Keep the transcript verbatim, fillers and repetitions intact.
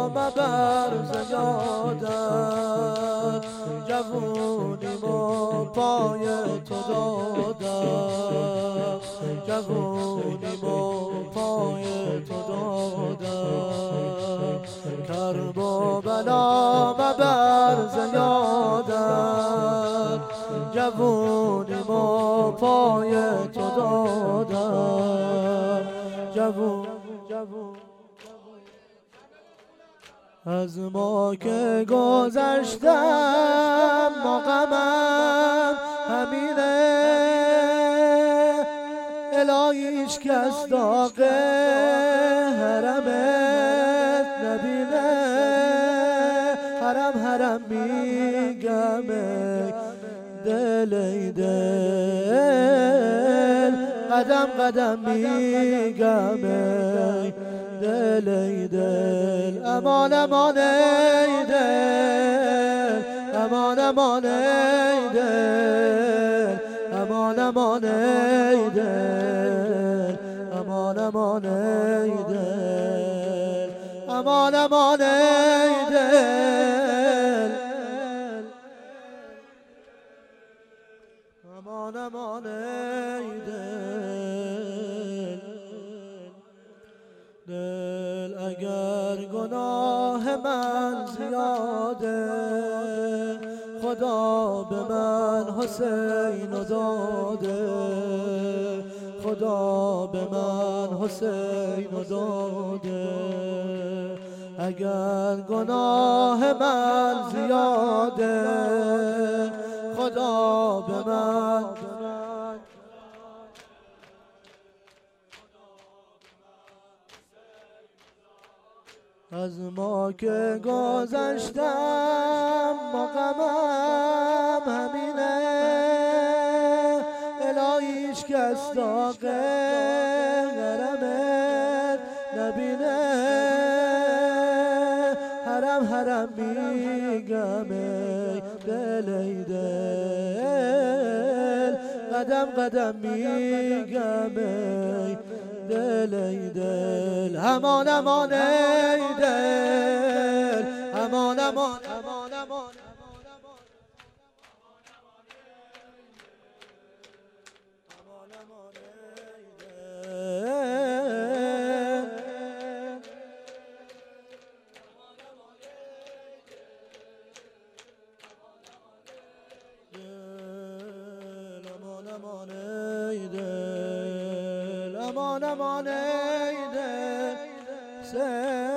مبر زیادت جوونیم و پای تو دادم جوونیم و پای تو دادم کرب و بلا مبر زیادت جوونیم و پای تو دادم جوون جوون از ما که گذشتم ما غمم همینه الهی هیچ کس داغ حرمت نبینه حرم حرم میگم دل ای دل قدم قدم میگم دل ای دل امان امان ای دل امان امان ای دل امان امان ای دل امان امان ای دل امان امان ای دل امان امان ای دل دل اگر گناه من زیاده خدا به من حسین داده خدا به من حسین داده اگر گناه من زیاده خدا به من از ما که گذشتم ما غمم همینه الهی هیچ کس داغ حرمت نبینه حرم حرم میگم ای دل ای دل قدم قدم میگم ای دل ای دل امان امان ای دل امان امان امان امان امان ای دل امان امان ای دل